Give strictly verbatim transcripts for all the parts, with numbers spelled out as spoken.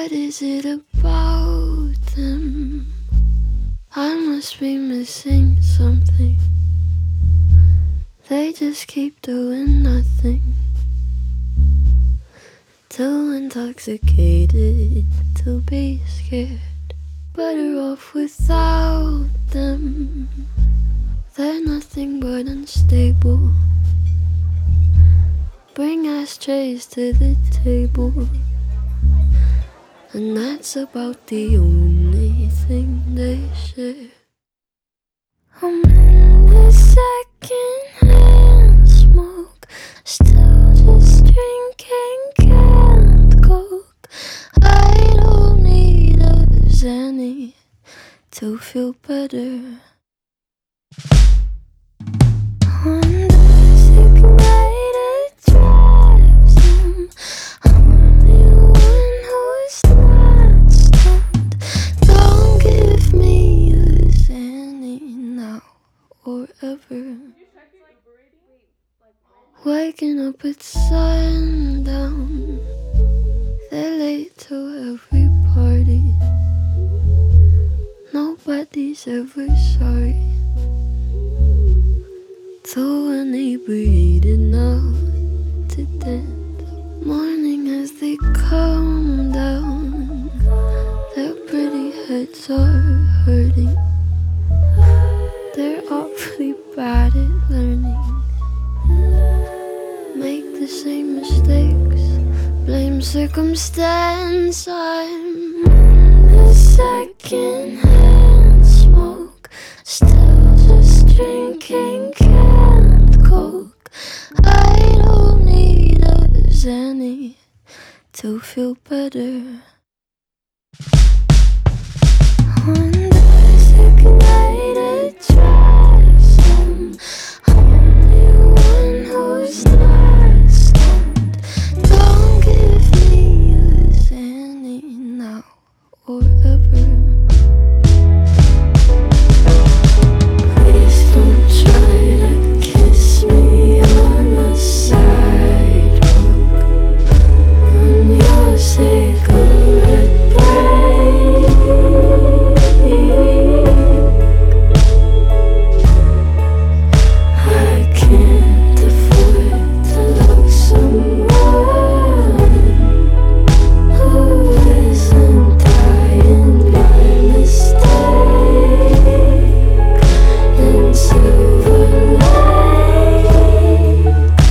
What is it about them? I must be missing something. They just keep doing nothing. Too intoxicated to be scared. Better off without them. They're nothing but unstable. Bring ashtrays to the table, and that's about the only thing they share. I'm in the second-hand smoke, still just drinking canned Coke. I don't need a Xanny to feel better. On the sick night it drives them. I'm the one who's not stunned. Don't give me a Xanny now or ever. Waking up at sundown. They're late to every party. Nobody's ever sorry. Too inebriated now to dance. Morning as they calm down. Their pretty heads are hurting. They're awfully bad at learning. Make the same mistakes, blame circumstance. I'm in the second-hand smoke, still just drinking canned Coke. I don't need a Xanny to feel better. On the sick night it drives them. I'm the one who's not stunned. Don't give me a Xanny now or ever. Please don't try to kiss me on the sidewalk. On your cigarette break. I can't afford to love someone who isn't dying by mistake in Silver Lake.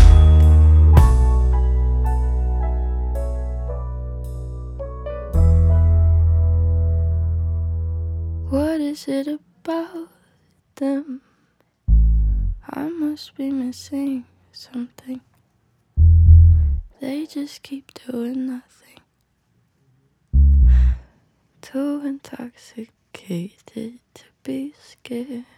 What is it about them? I must be missing something. They just keep doing nothing. Too intoxicated to be scared.